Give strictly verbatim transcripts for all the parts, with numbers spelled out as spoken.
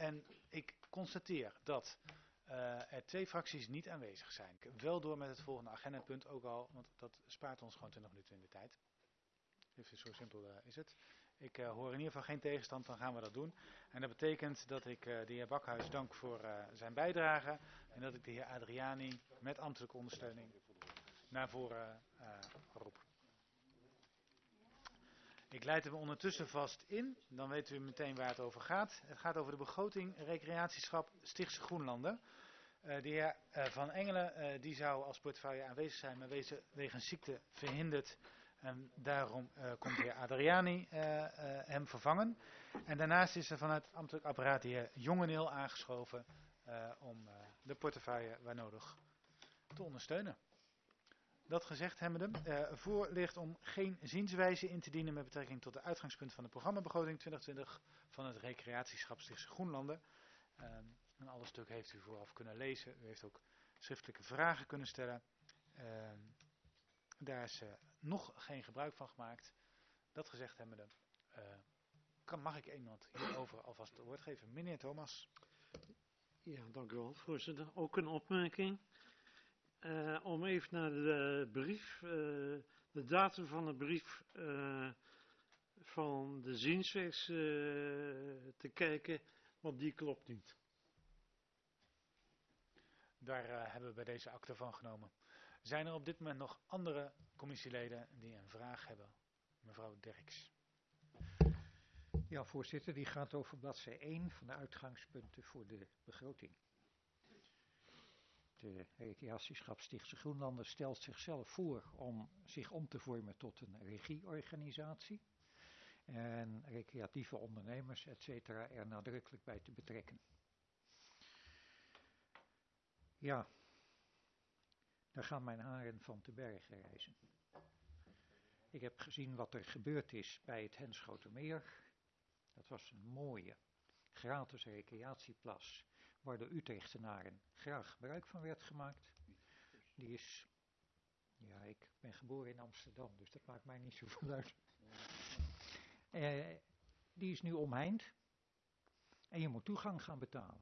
en ik constateer dat uh, er twee fracties niet aanwezig zijn. Ik heb wel door met het volgende agendapunt ook al, want dat spaart ons gewoon twintig minuten in de tijd. Even zo simpel uh, is het. Ik uh, hoor in ieder geval geen tegenstand, dan gaan we dat doen. En dat betekent dat ik uh, de heer Bakhuis dank voor uh, zijn bijdrage. En dat ik de heer Adriani met ambtelijke ondersteuning naar voren uh, roep. Ik leid hem ondertussen vast in, dan weten we meteen waar het over gaat. Het gaat over de begroting recreatieschap Stichtse Groenlanden. Uh, de heer uh, Van Engelen uh, die zou als portefeuille aanwezig zijn, maar wezen, wegens ziekte verhinderd. En daarom uh, komt de heer Adriani uh, uh, hem vervangen. En daarnaast is er vanuit het ambtelijk apparaat de heer Jongeneel aangeschoven uh, om uh, de portefeuille waar nodig te ondersteunen. Dat gezegd hebbende, uh, voor ligt om geen zienswijze in te dienen met betrekking tot de uitgangspunt van de programmabegroting twintig twintig van het recreatieschap Stichtse Groenlanden. Uh, en alle stuk heeft u vooraf kunnen lezen. U heeft ook schriftelijke vragen kunnen stellen. Uh, daar is uh, nog geen gebruik van gemaakt. Dat gezegd hebbende, uh, kan, mag ik iemand hierover alvast het woord geven? Meneer Thomas. Ja, dank u wel, voorzitter. Ook een opmerking. Uh, om even naar de brief, uh, de datum van de brief uh, van de zienswijze uh, te kijken, want die klopt niet. Daar uh, hebben we bij deze akte van genomen. Zijn er op dit moment nog andere commissieleden die een vraag hebben? Mevrouw Derks. Ja, voorzitter, die gaat over bladzij één van de uitgangspunten voor de begroting. De recreatieschap Stichtse Groenlanden stelt zichzelf voor om zich om te vormen tot een regieorganisatie. En recreatieve ondernemers, et cetera, er nadrukkelijk bij te betrekken. Ja, daar gaan mijn haren van te berge reizen. Ik heb gezien wat er gebeurd is bij het Henschotermeer. Dat was een mooie, gratis recreatieplas, waar de Utrechtenaren graag gebruik van werd gemaakt. Die is, ja, ik ben geboren in Amsterdam, dus dat maakt mij niet zoveel uit. Uh, die is nu omheind en je moet toegang gaan betalen.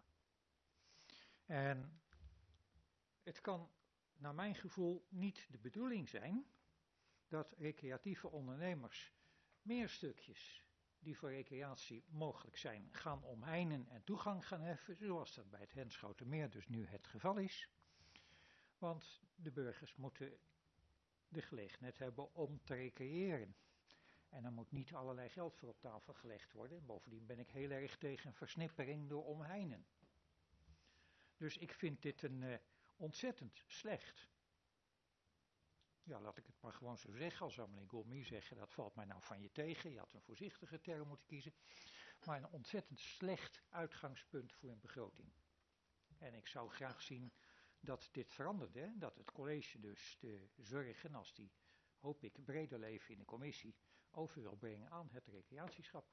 En het kan naar mijn gevoel niet de bedoeling zijn dat recreatieve ondernemers meer stukjes die voor recreatie mogelijk zijn gaan omheinen en toegang gaan heffen, zoals dat bij het Henschotermeer dus nu het geval is. Want de burgers moeten de gelegenheid hebben om te recreëren. En er moet niet allerlei geld voor op tafel gelegd worden. Bovendien ben ik heel erg tegen versnippering door omheinen. Dus ik vind dit een uh, ontzettend slecht. Ja, laat ik het maar gewoon zo zeggen. Al zou meneer Gourmy zeggen, dat valt mij nou van je tegen. Je had een voorzichtige term moeten kiezen. Maar een ontzettend slecht uitgangspunt voor een begroting. En ik zou graag zien dat dit veranderde. Hè? Dat het college dus de zorgen, als die, hoop ik, breder leven in de commissie, over wil brengen aan het recreatieschap.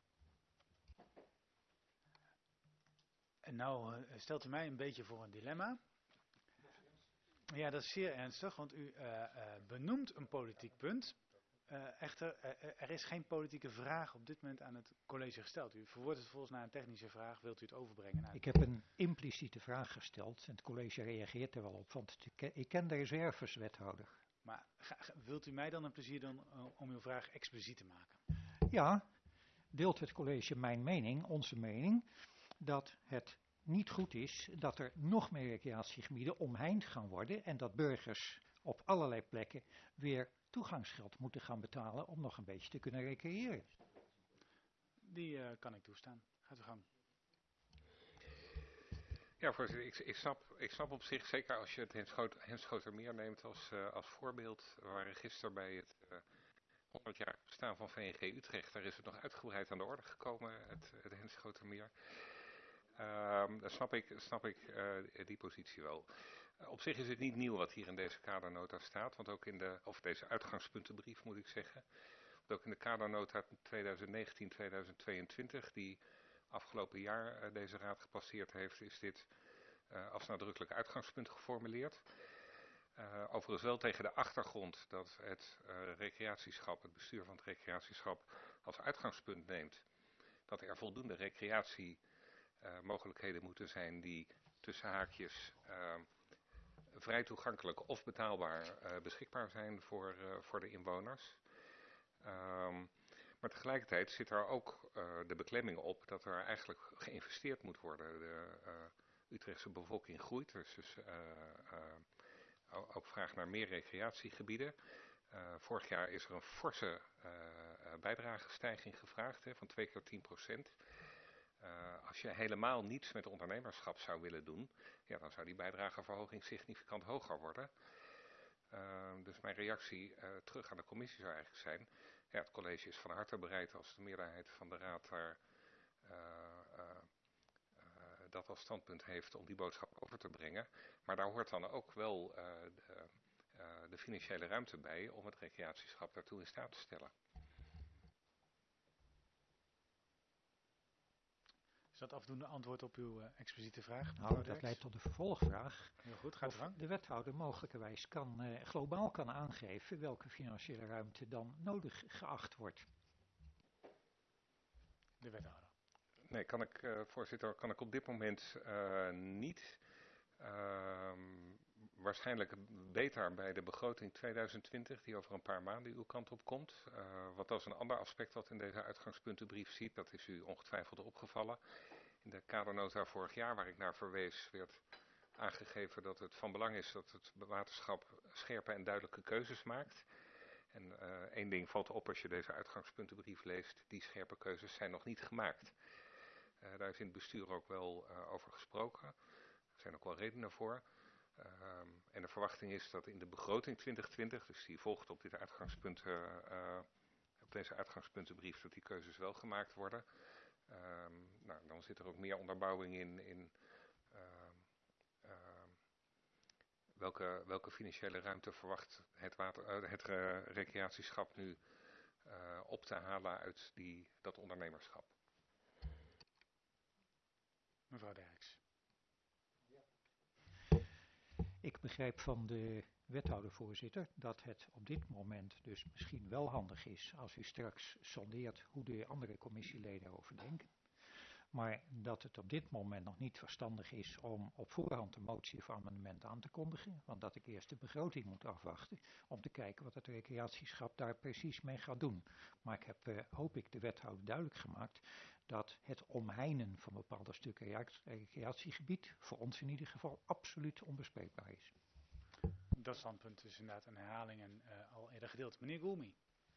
En nou uh, stelt u mij een beetje voor een dilemma. Ja, dat is zeer ernstig, want u uh, uh, benoemt een politiek punt. Uh, echter, uh, er is geen politieke vraag op dit moment aan het college gesteld. U verwoordt het volgens naar een technische vraag. Wilt u het overbrengen? Nou, ik heb een impliciete vraag gesteld en het college reageert er wel op, want ik ken de reserveswethouder. Maar ga, ga, wilt u mij dan een plezier doen uh, om uw vraag expliciet te maken? Ja, deelt het college mijn mening, onze mening, dat het niet goed is dat er nog meer recreatiegebieden omheind gaan worden en dat burgers op allerlei plekken weer toegangsgeld moeten gaan betalen om nog een beetje te kunnen recreëren. Die uh, kan ik toestaan. Gaat uw gang. Ja, voorzitter, ik, ik, snap, ik snap op zich, zeker als je het Henschotermeer neemt als, uh, als voorbeeld, we waren gisteren bij het uh, honderd jaar bestaan van V N G Utrecht, daar is het nog uitgebreid aan de orde gekomen, het, het Henschotermeer. Um, dan snap ik, snap ik uh, die positie wel. Uh, op zich is het niet nieuw wat hier in deze kadernota staat, want ook in de, of deze uitgangspuntenbrief moet ik zeggen, want ook in de kadernota twintig negentien tweeduizend tweeëntwintig, die afgelopen jaar uh, deze raad gepasseerd heeft, is dit uh, als nadrukkelijk uitgangspunt geformuleerd. Uh, overigens wel tegen de achtergrond dat het uh, recreatieschap, het bestuur van het recreatieschap als uitgangspunt neemt dat er voldoende recreatie uh, mogelijkheden moeten zijn die tussen haakjes uh, vrij toegankelijk of betaalbaar uh, beschikbaar zijn voor, uh, voor de inwoners. Um, maar tegelijkertijd zit er ook uh, de beklemming op dat er eigenlijk geïnvesteerd moet worden. De uh, Utrechtse bevolking groeit, dus, dus uh, uh, ook vraag naar meer recreatiegebieden. Uh, vorig jaar is er een forse uh, bijdragestijging gevraagd, hè, van twee keer tien procent. Uh, als je helemaal niets met ondernemerschap zou willen doen, ja, dan zou die bijdrageverhoging significant hoger worden. Uh, dus mijn reactie uh, terug aan de commissie zou eigenlijk zijn, ja, het college is van harte bereid als de meerderheid van de raad daar uh, uh, uh, dat als standpunt heeft om die boodschap over te brengen. Maar daar hoort dan ook wel uh, de, uh, de financiële ruimte bij om het recreatieschap daartoe in staat te stellen. Is dat afdoende antwoord op uw uh, expliciete vraag? Nou, dat leidt tot de vervolgvraag. Heel goed, gaat of gang. de wethouder mogelijkerwijs kan, uh, globaal kan aangeven welke financiële ruimte dan nodig geacht wordt. De wethouder. Nee, kan ik, uh, voorzitter, kan ik op dit moment uh, niet. Uh, waarschijnlijk beter bij de begroting tweeduizend twintig, die over een paar maanden uw kant op komt. Uh, wat als een ander aspect wat in deze uitgangspuntenbrief ziet, dat is u ongetwijfeld opgevallen. In de kadernota vorig jaar, waar ik naar verwees, werd aangegeven dat het van belang is dat het waterschap scherpe en duidelijke keuzes maakt. En uh, één ding valt op als je deze uitgangspuntenbrief leest, die scherpe keuzes zijn nog niet gemaakt. Uh, daar is in het bestuur ook wel uh, over gesproken. Er zijn ook wel redenen voor. Uh, en de verwachting is dat in de begroting twintig twintig, dus die volgt op, dit uitgangspunt, uh, uh, op deze uitgangspuntenbrief, dat die keuzes wel gemaakt worden. Uh, nou, dan zit er ook meer onderbouwing in, in uh, uh, welke, welke financiële ruimte verwacht het, water, uh, het uh, recreatieschap nu uh, op te halen uit die, dat ondernemerschap. Mevrouw Derks. Ik begrijp van de wethouder-voorzitter dat het op dit moment dus misschien wel handig is als u straks sondeert hoe de andere commissieleden erover denken. Maar dat het op dit moment nog niet verstandig is om op voorhand een motie of amendement aan te kondigen. Want dat ik eerst de begroting moet afwachten om te kijken wat het recreatieschap daar precies mee gaat doen. Maar ik heb, uh, hoop ik, de wethouder duidelijk gemaakt dat het omheinen van bepaalde stukken recreatiegebied voor ons in ieder geval absoluut onbespreekbaar is. Dat standpunt is inderdaad een herhaling en uh, al eerder gedeeld. Meneer Goulmy.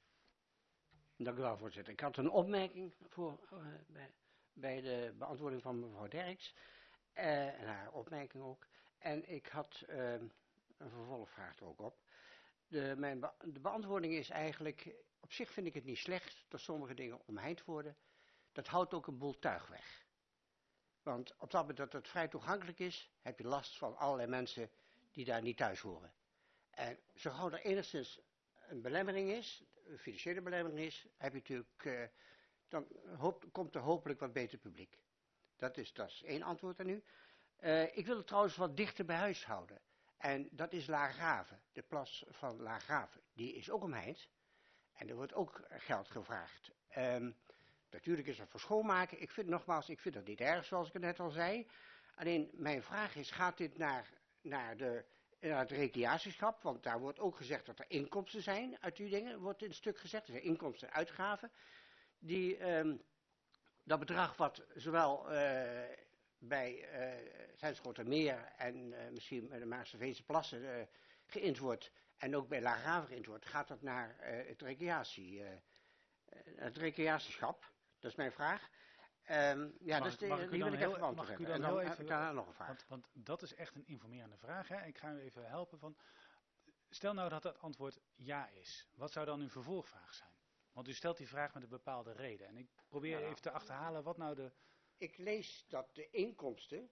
Dank u wel, voorzitter. Ik had een opmerking voor, uh, bij, bij de beantwoording van mevrouw Derks. Uh, en haar opmerking ook. En ik had uh, een vervolgvraag er ook op. De, mijn be de beantwoording is eigenlijk, op zich vind ik het niet slecht dat sommige dingen omheind worden. Dat houdt ook een boel tuig weg. Want op dat moment dat het vrij toegankelijk is, heb je last van allerlei mensen die daar niet thuis horen. En zo gauw er enigszins een belemmering is, een financiële belemmering is, heb je natuurlijk, uh, dan hoop, komt er hopelijk wat beter publiek. Dat is, dat is één antwoord aan u. Uh, ik wil het trouwens wat dichter bij huis houden. En dat is Laaggraven, de plas van Laaggraven. Die is ook omheind. En er wordt ook geld gevraagd. Um, natuurlijk is dat voor schoonmaken. Ik vind nogmaals, ik vind dat niet erg, zoals ik het net al zei. Alleen mijn vraag is, gaat dit naar, naar, de, naar het recreatieschap? Want daar wordt ook gezegd dat er inkomsten zijn uit die dingen. Wordt in het stuk gezegd, er zijn inkomsten en uitgaven. Die, um, dat bedrag wat zowel uh, bij uh, Zijnschotermeer en uh, misschien bij de Maarsseveense plassen uh, geïnd wordt. En ook bij Laaggraven geïnd wordt. Gaat dat naar uh, het recreatie, uh, het recreatieschap? Dat is mijn vraag. Um, ja, mag, dus de, mag ik die wil ik heel, even beantwoord mag ik u hebben. dan En dan heel heb ik even, daarna nog een vraag. Want, want dat is echt een informerende vraag. Hè? Ik ga u even helpen. Van, stel nou dat het antwoord ja is. Wat zou dan uw vervolgvraag zijn? Want u stelt die vraag met een bepaalde reden. En ik probeer Ja. even te achterhalen wat nou de... Ik lees dat de inkomsten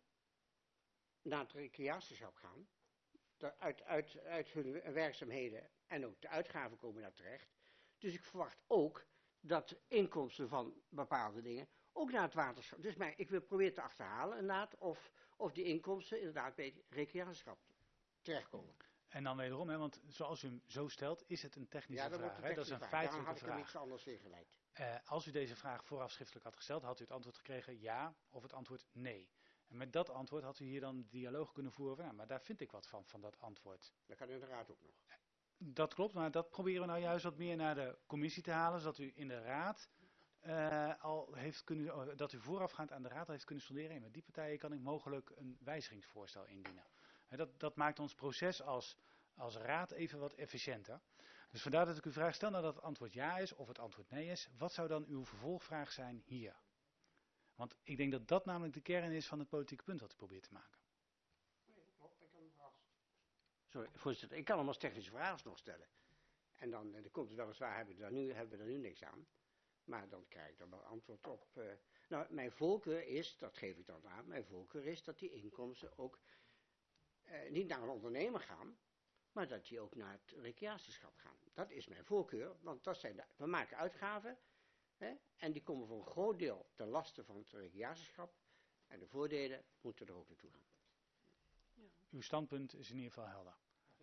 naar het recreatieschap gaan. Uit, uit, uit hun werkzaamheden en ook de uitgaven komen daar terecht. Dus ik verwacht ook dat inkomsten van bepaalde dingen ook naar het waterschap. Dus maar ik wil proberen te achterhalen inderdaad of, of die inkomsten inderdaad bij het recreatieschap terechtkomen. En dan wederom, hè, want zoals u hem zo stelt, is het een technische Ja, dat vraag. wordt Hè? Dat is een vraag. Daarom feitelijke had ik hem vraag. iets anders ingeleid. Uh, als u deze vraag vooraf schriftelijk had gesteld, had u het antwoord gekregen ja of het antwoord nee. En met dat antwoord had u hier dan de dialoog kunnen voeren. Van, nou, maar daar vind ik wat van, van dat antwoord. Dat kan in de raad ook nog. Dat klopt, maar dat proberen we nou juist wat meer naar de commissie te halen, zodat u in de raad uh, al heeft kunnen, uh, dat u voorafgaand aan de raad al heeft kunnen sonderen. En met die partijen kan ik mogelijk een wijzigingsvoorstel indienen. Uh, dat, dat maakt ons proces als, als raad even wat efficiënter. Dus vandaar dat ik u vraag, stel nou dat het antwoord ja is of het antwoord nee is, wat zou dan uw vervolgvraag zijn hier? Want ik denk dat dat namelijk de kern is van het politieke punt wat u probeert te maken. Sorry, voorzitter, ik kan hem als technische vraag nog stellen. En dan, dan komt het weliswaar, hebben we, daar nu, hebben we er nu niks aan. Maar dan krijg ik er wel antwoord op. Uh, nou, mijn voorkeur is, dat geef ik dan aan, mijn voorkeur is dat die inkomsten ook uh, niet naar een ondernemer gaan, maar dat die ook naar het recreatieschap gaan. Dat is mijn voorkeur, want dat zijn de, we maken uitgaven, hè, en die komen voor een groot deel ten laste van het recreatieschap. En de voordelen moeten er ook naartoe gaan. Uw standpunt is in ieder geval helder.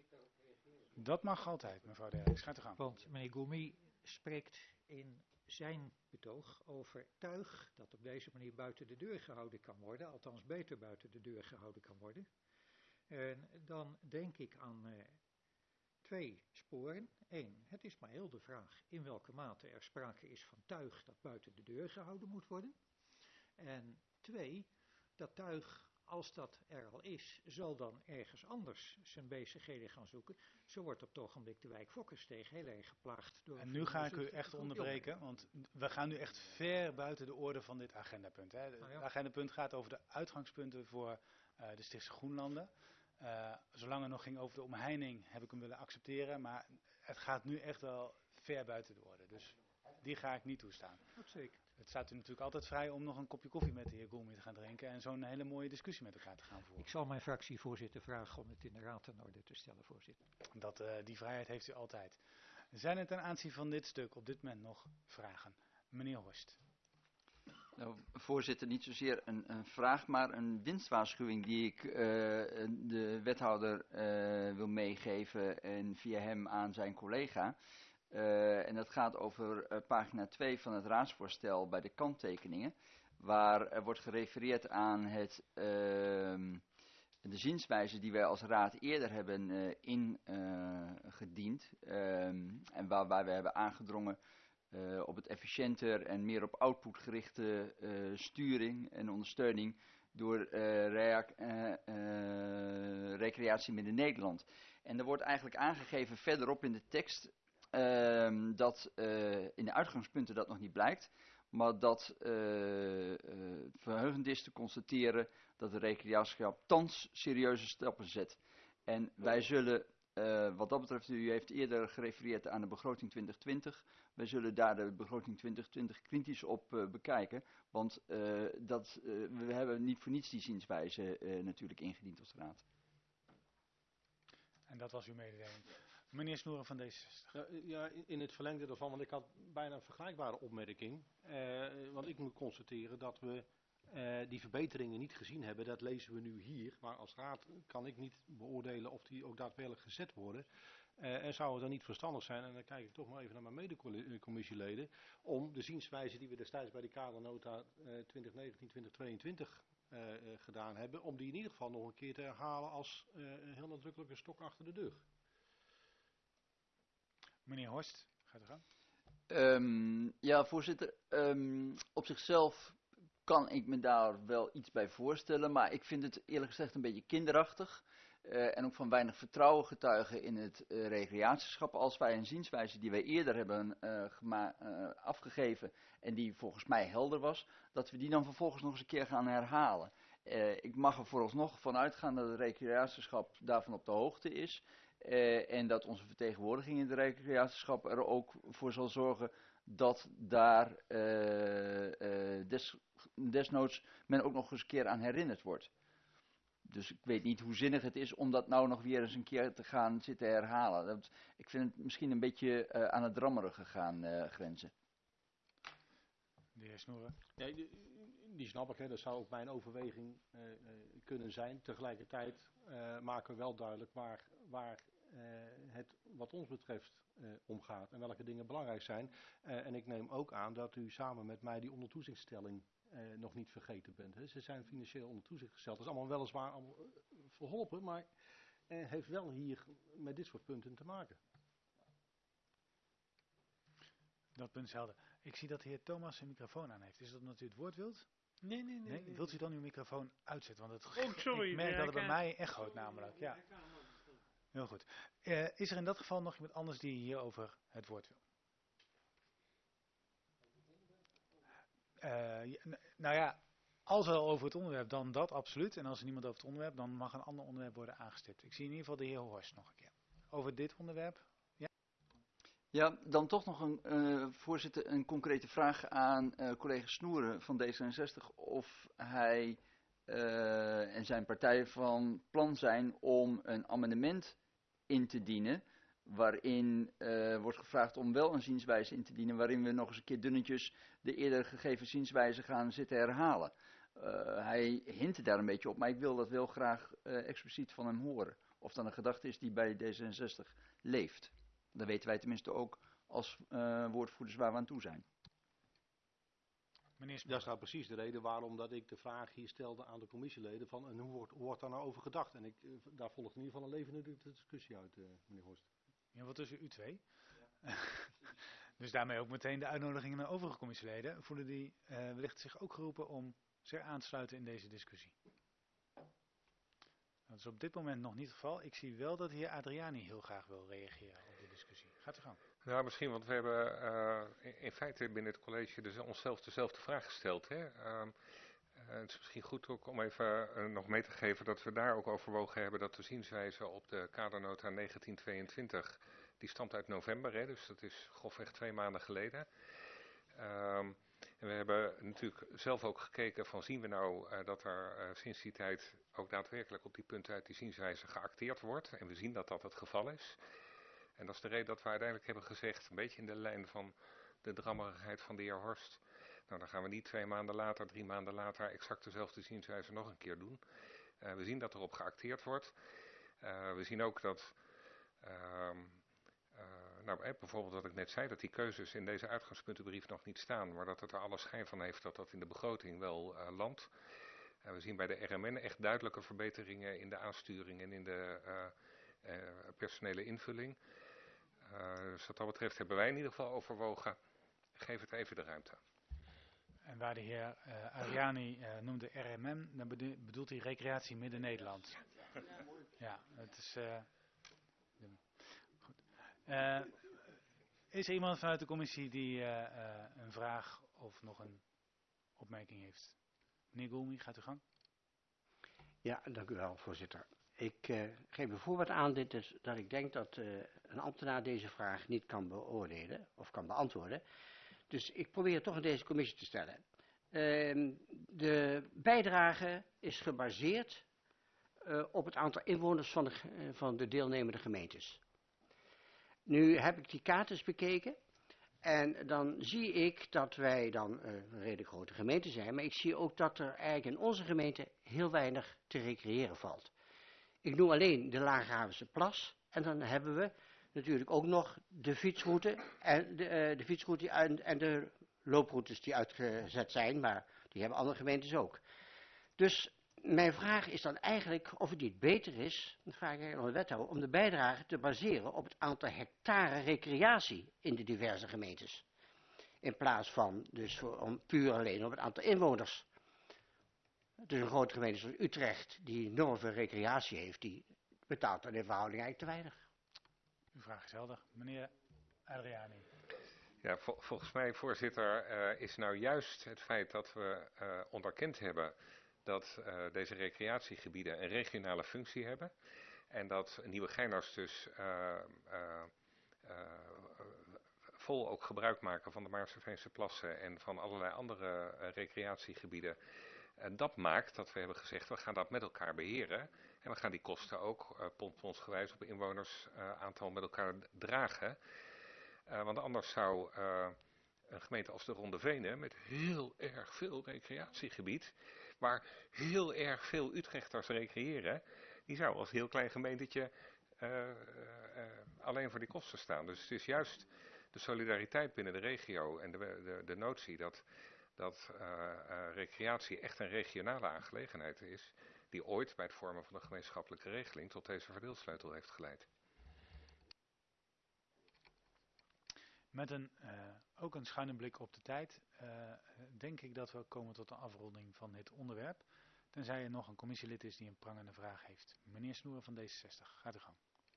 Dat mag altijd, mevrouw Derks. Gaat u gang. Want meneer Gourmy spreekt in zijn betoog over tuig dat op deze manier buiten de deur gehouden kan worden, althans beter buiten de deur gehouden kan worden. En dan denk ik aan uh, twee sporen. Eén, het is maar heel de vraag in welke mate er sprake is van tuig dat buiten de deur gehouden moet worden. En twee, dat tuig, als dat er al is, zal dan ergens anders zijn bezigheden gaan zoeken. Zo wordt op het ogenblik de wijk Fokkersteeg heel erg geplaagd door... En nu ga ik u echt onderbreken, want we gaan nu echt ver buiten de orde van dit agendapunt. Hè. Het Nou ja. agendapunt gaat over de uitgangspunten voor uh, de Stichtse Groenlanden. Uh, zolang het nog ging over de omheining heb ik hem willen accepteren, maar het gaat nu echt wel ver buiten de orde. Dus die ga ik niet toestaan. Dat zeker. Het staat u natuurlijk altijd vrij om nog een kopje koffie met de heer Gourmy te gaan drinken en zo'n hele mooie discussie met elkaar te gaan voeren. Ik zal mijn fractievoorzitter vragen om het in de raad in orde te stellen, voorzitter. Dat, uh, die vrijheid heeft u altijd. Zijn er ten aanzien van dit stuk op dit moment nog vragen? Meneer Horst. Nou, voorzitter, niet zozeer een, een vraag, maar een winstwaarschuwing die ik uh, de wethouder uh, wil meegeven en via hem aan zijn collega. Uh, en dat gaat over uh, pagina twee van het raadsvoorstel bij de kanttekeningen, waar er wordt gerefereerd aan het, uh, de zienswijze die wij als raad eerder hebben uh, ingediend uh, um, en waarbij we hebben aangedrongen uh, op het efficiënter en meer op output gerichte uh, sturing en ondersteuning door uh, rea- uh, uh, Recreatie Midden-Nederland. En er wordt eigenlijk aangegeven verderop in de tekst Uh, dat uh, in de uitgangspunten dat nog niet blijkt, maar dat uh, uh, verheugend is te constateren dat de recreatieschap thans serieuze stappen zet. En wij zullen, uh, wat dat betreft, u heeft eerder gerefereerd aan de begroting twintig twintig, wij zullen daar de begroting twintig twintig kritisch op uh, bekijken, want uh, dat, uh, we hebben niet voor niets die zienswijze uh, natuurlijk ingediend als raad. En dat was uw mededeling. Meneer Snoeren van D zestig. Ja, ja, in het verlengde daarvan, want ik had bijna een vergelijkbare opmerking. Uh, want ik moet constateren dat we uh, die verbeteringen niet gezien hebben. Dat lezen we nu hier. Maar als raad kan ik niet beoordelen of die ook daadwerkelijk gezet worden. Uh, en zou het dan niet verstandig zijn, en dan kijk ik toch maar even naar mijn medecommissieleden, om de zienswijze die we destijds bij de kadernota uh, twintig negentien twintig tweeëntwintig uh, uh, gedaan hebben, om die in ieder geval nog een keer te herhalen als uh, een heel nadrukkelijke stok achter de deur. Meneer Horst, gaat u gang. Um, ja, voorzitter. Um, op zichzelf kan ik me daar wel iets bij voorstellen, maar ik vind het eerlijk gezegd een beetje kinderachtig. Uh, en ook van weinig vertrouwen getuigen in het uh, recreatieschap. Als wij een zienswijze die wij eerder hebben uh, gema- uh, afgegeven en die volgens mij helder was, dat we die dan vervolgens nog eens een keer gaan herhalen. Uh, ik mag er vooralsnog van uitgaan dat het recreatieschap daarvan op de hoogte is. Uh, en dat onze vertegenwoordiging in het recreatieschap er ook voor zal zorgen dat daar uh, uh, des, desnoods men ook nog eens een keer aan herinnerd wordt. Dus ik weet niet hoe zinnig het is om dat nou nog weer eens een keer te gaan zitten herhalen. Dat, ik vind het misschien een beetje uh, aan het drammerige gaan uh, grenzen. De heer Snoeren. Ja, die, die snap ik, hè. Dat zou ook mijn overweging uh, uh, kunnen zijn. Tegelijkertijd uh, maken we wel duidelijk waar, waar uh, het wat ons betreft uh, omgaat en welke dingen belangrijk zijn. Uh, en ik neem ook aan dat u samen met mij die ondertoezichtstelling uh, nog niet vergeten bent. Hè. Ze zijn financieel onder toezicht gesteld. Dat is allemaal weliswaar allemaal, uh, verholpen, maar uh, heeft wel hier met dit soort punten te maken. Dat punt is helder. Ik zie dat de heer Thomas zijn microfoon aan heeft. Is dat omdat u het woord wilt? Nee, nee, nee. Nee? nee. Wilt u dan uw microfoon uitzetten? Want het, Oh, sorry. ik merk nee, dat het bij kan... mij echoot namelijk. Ja. Heel goed. Uh, is er in dat geval nog iemand anders die hierover het woord wil? Uh, ja, nou ja, als er al over het onderwerp, dan dat absoluut. En als er niemand over het onderwerp, dan mag een ander onderwerp worden aangestipt. Ik zie in ieder geval de heer Horst nog een keer. Over dit onderwerp. Ja, ja dan toch nog een, uh, voorzitter, een concrete vraag aan uh, collega Snoeren van D zesenzestig. Of hij uh, en zijn partij van plan zijn om een amendement in te dienen, waarin uh, wordt gevraagd om wel een zienswijze in te dienen, waarin we nog eens een keer dunnetjes de eerder gegeven zienswijze gaan zitten herhalen. Uh, hij hint daar een beetje op, maar ik wil dat wel graag uh, expliciet van hem horen. Of dat een gedachte is die bij D zesenzestig leeft. Dan weten wij tenminste ook als uh, woordvoerders waar we aan toe zijn. Dat is nou precies de reden waarom dat ik de vraag hier stelde aan de commissieleden van en hoe wordt, hoe wordt daar nou over gedacht? En ik, daar volgt in ieder geval een levende discussie uit, uh, meneer Horst. Ja, wat tussen u twee. Ja. Dus daarmee ook meteen de uitnodiging naar overige commissieleden. Voelen die uh, wellicht zich ook geroepen om zich aan te sluiten in deze discussie? Dat is op dit moment nog niet het geval. Ik zie wel dat de heer Adriani heel graag wil reageren op de discussie. Gaat u gang. Nou, misschien, want we hebben uh, in feite binnen het college dus onszelf dezelfde vraag gesteld. Hè? Uh, uh, het is misschien goed ook om even uh, nog mee te geven dat we daar ook overwogen hebben dat de zienswijze op de kadernota negentien tweeëntwintig, die stamt uit november, hè? Dus dat is grofweg twee maanden geleden. Um, en we hebben natuurlijk zelf ook gekeken van zien we nou uh, dat er uh, sinds die tijd ook daadwerkelijk op die punten uit die zienswijze geacteerd wordt. En we zien dat dat het geval is. En dat is de reden dat we uiteindelijk hebben gezegd, een beetje in de lijn van de drammerigheid van de heer Horst. Nou, dan gaan we niet twee maanden later, drie maanden later exact dezelfde zienswijze nog een keer doen. Uh, we zien dat erop geacteerd wordt. Uh, we zien ook dat, uh, uh, nou, eh, bijvoorbeeld wat ik net zei, dat die keuzes in deze uitgangspuntenbrief nog niet staan. Maar dat het er alle schijn van heeft dat dat in de begroting wel uh, landt. Uh, we zien bij de R M N echt duidelijke verbeteringen in de aansturing en in de uh, uh, personele invulling. Uh, dus wat dat betreft hebben wij in ieder geval overwogen, geef het even de ruimte. En waar de heer uh, Ariani uh, noemde R M M, dan bedoelt hij Recreatie Midden-Nederland. Ja, het is... Uh, goed. Uh, is er iemand vanuit de commissie die uh, uh, een vraag of nog een opmerking heeft? Meneer Goulmi, gaat u gang. Ja, dank u wel, voorzitter. Ik uh, geef bijvoorbeeld aan dit is, dat ik denk dat uh, een ambtenaar deze vraag niet kan beoordelen of kan beantwoorden. Dus ik probeer het toch aan deze commissie te stellen. Uh, de bijdrage is gebaseerd uh, op het aantal inwoners van de, uh, van de deelnemende gemeentes. Nu heb ik die kaart eens bekeken. En dan zie ik dat wij dan uh, een redelijk grote gemeente zijn. Maar ik zie ook dat er eigenlijk in onze gemeente heel weinig te recreëren valt. Ik noem alleen de Laaghavense Plas. En dan hebben we natuurlijk ook nog de fietsroute en de, uh, de, fietsroute die uit, en de looproutes die uitgezet zijn. Maar die hebben andere gemeentes ook. Dus mijn vraag is dan eigenlijk of het niet beter is, dat vraag ik aan de wethouder, om de bijdrage te baseren op het aantal hectare recreatie in de diverse gemeentes. In plaats van dus voor, om puur alleen op het aantal inwoners. Dus een grote gemeente zoals Utrecht, die enorm veel recreatie heeft, die betaalt dan in verhouding eigenlijk te weinig. Uw vraag is helder. Meneer Adriani. Ja, vol, volgens mij, voorzitter, uh, is nou juist het feit dat we uh, onderkend hebben dat uh, deze recreatiegebieden een regionale functie hebben. En dat Nieuwegeinders dus uh, uh, uh, vol ook gebruik maken van de Maarseveense plassen en van allerlei andere uh, recreatiegebieden. En dat maakt dat we hebben gezegd, we gaan dat met elkaar beheren. En we gaan die kosten ook uh, pondponsgewijs op inwonersaantal uh, met elkaar dragen. Uh, want anders zou uh, een gemeente als de Ronde Venen met heel erg veel recreatiegebied, waar heel erg veel Utrechters recreëren, die zou als heel klein gemeentetje uh, uh, alleen voor die kosten staan. Dus het is juist de solidariteit binnen de regio en de, de, de notie dat, dat uh, uh, recreatie echt een regionale aangelegenheid is, die ooit bij het vormen van een gemeenschappelijke regeling tot deze verdeelsleutel heeft geleid. Met een, uh, ook een schuine blik op de tijd, uh, denk ik dat we komen tot een afronding van dit onderwerp. Tenzij er nog een commissielid is die een prangende vraag heeft. Meneer Snoeren van D zesenzestig, gaat uw gang.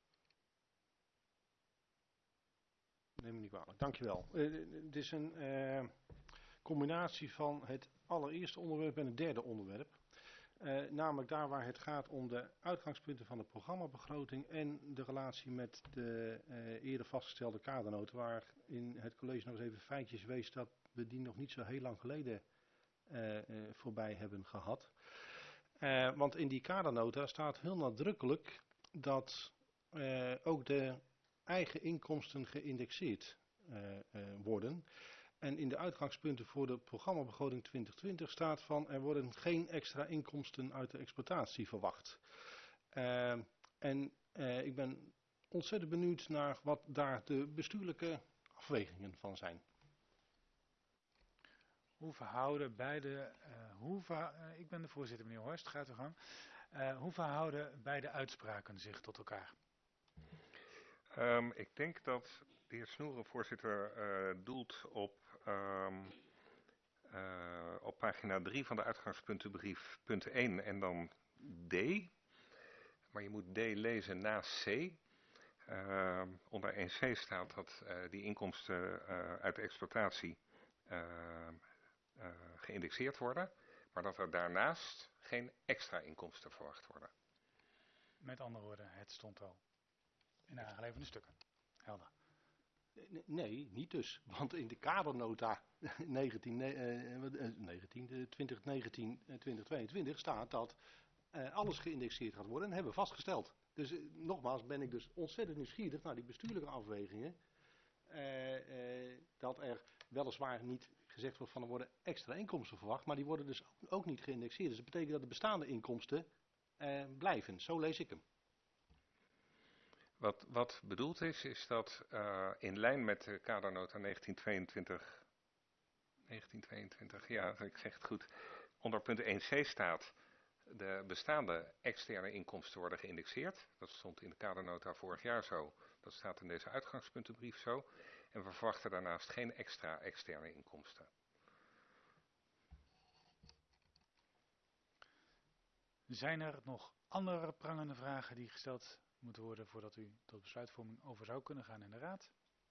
Neem me niet kwalijk, dankjewel. Uh, het is een uh, combinatie van het allereerste onderwerp en het derde onderwerp. Uh, namelijk daar waar het gaat om de uitgangspunten van de programmabegroting en de relatie met de uh, eerder vastgestelde kadernota, waar in het college nog eens even feitjes wees dat we die nog niet zo heel lang geleden uh, uh, voorbij hebben gehad. Uh, want in die kadernota staat heel nadrukkelijk dat uh, ook de eigen inkomsten geïndexeerd uh, uh, worden. En in de uitgangspunten voor de programmabegroting twintig twintig staat van er worden geen extra inkomsten uit de exploitatie verwacht. Uh, en uh, ik ben ontzettend benieuwd naar wat daar de bestuurlijke afwegingen van zijn. Hoe verhouden beide, uh, hoe ver, uh, ik ben de voorzitter meneer Horst, gaat uw gang. Uh, hoe verhouden beide uitspraken zich tot elkaar? Um, ik denk dat de heer Snoeren, voorzitter, uh, doelt op, um, uh, op pagina drie van de uitgangspuntenbrief, punt één en dan D. Maar je moet D lezen na C. Uh, onder één C staat dat uh, die inkomsten uh, uit de exploitatie uh, uh, geïndexeerd worden, maar dat er daarnaast geen extra inkomsten verwacht worden. Met andere woorden, het stond al in de aangeleverde stukken. Helder. Nee, niet dus. Want in de kadernota negentien, negentien, twintig negentien twintig tweeëntwintig staat dat uh, alles geïndexeerd gaat worden en hebben we vastgesteld. Dus uh, nogmaals ben ik dus ontzettend nieuwsgierig naar die bestuurlijke afwegingen. Uh, uh, dat er weliswaar niet gezegd wordt van er worden extra inkomsten verwacht, maar die worden dus ook niet geïndexeerd. Dus dat betekent dat de bestaande inkomsten uh, blijven. Zo lees ik hem. Wat, wat bedoeld is, is dat uh, in lijn met de kadernota negentien tweeëntwintig, negentien tweeëntwintig, ja, ik zeg het goed, onder punt één C staat, de bestaande externe inkomsten worden geïndexeerd. Dat stond in de kadernota vorig jaar zo, dat staat in deze uitgangspuntenbrief zo. En we verwachten daarnaast geen extra externe inkomsten. Zijn er nog andere prangende vragen die gesteld moeten worden voordat u tot besluitvorming over zou kunnen gaan in de raad?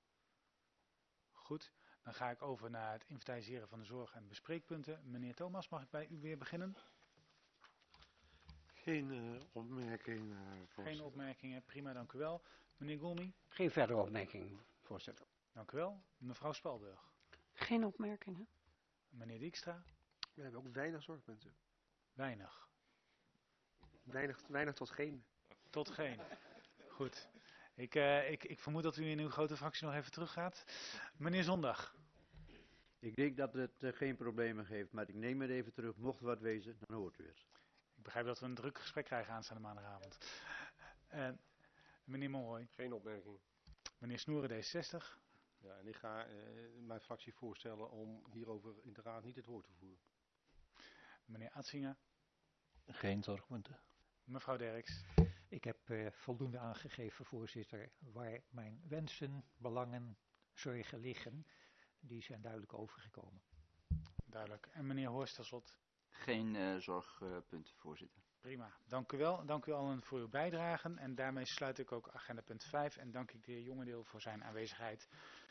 Goed, dan ga ik over naar het inventariseren van de zorg en bespreekpunten. Meneer Thomas, mag ik bij u weer beginnen? Geen uh, opmerking, uh, voorzitter. Geen opmerkingen, prima, dank u wel. Meneer Golmi? Geen verdere opmerking, voorzitter. Dank u wel. Mevrouw Spalburg? Geen opmerkingen. Meneer Dijkstra? We hebben ook weinig zorgpunten. Weinig. Weinig, weinig tot geen. Tot geen. Goed. Ik, uh, ik, ik vermoed dat u in uw grote fractie nog even teruggaat. Meneer Zondag? Ik denk dat het uh, geen problemen geeft, maar ik neem het even terug. Mocht er wat wezen, dan hoort u het. Ik begrijp dat we een druk gesprek krijgen aanstaande maandagavond. Uh, meneer Monroy? Geen opmerking. Meneer Snoeren, D zesenzestig? Ja, en ik ga uh, mijn fractie voorstellen om hierover in de raad niet het woord te voeren. Meneer Atzinger? Geen zorgpunten. Mevrouw Derks? Ik heb uh, voldoende aangegeven, voorzitter, waar mijn wensen, belangen, zorgen liggen. Die zijn duidelijk overgekomen. Duidelijk. En meneer Horst, tot slot? Geen uh, zorgpunten, voorzitter. Prima. Dank u wel. Dank u allen voor uw bijdragen. En daarmee sluit ik ook agenda punt vijf en dank ik de heer Jongendeel voor zijn aanwezigheid.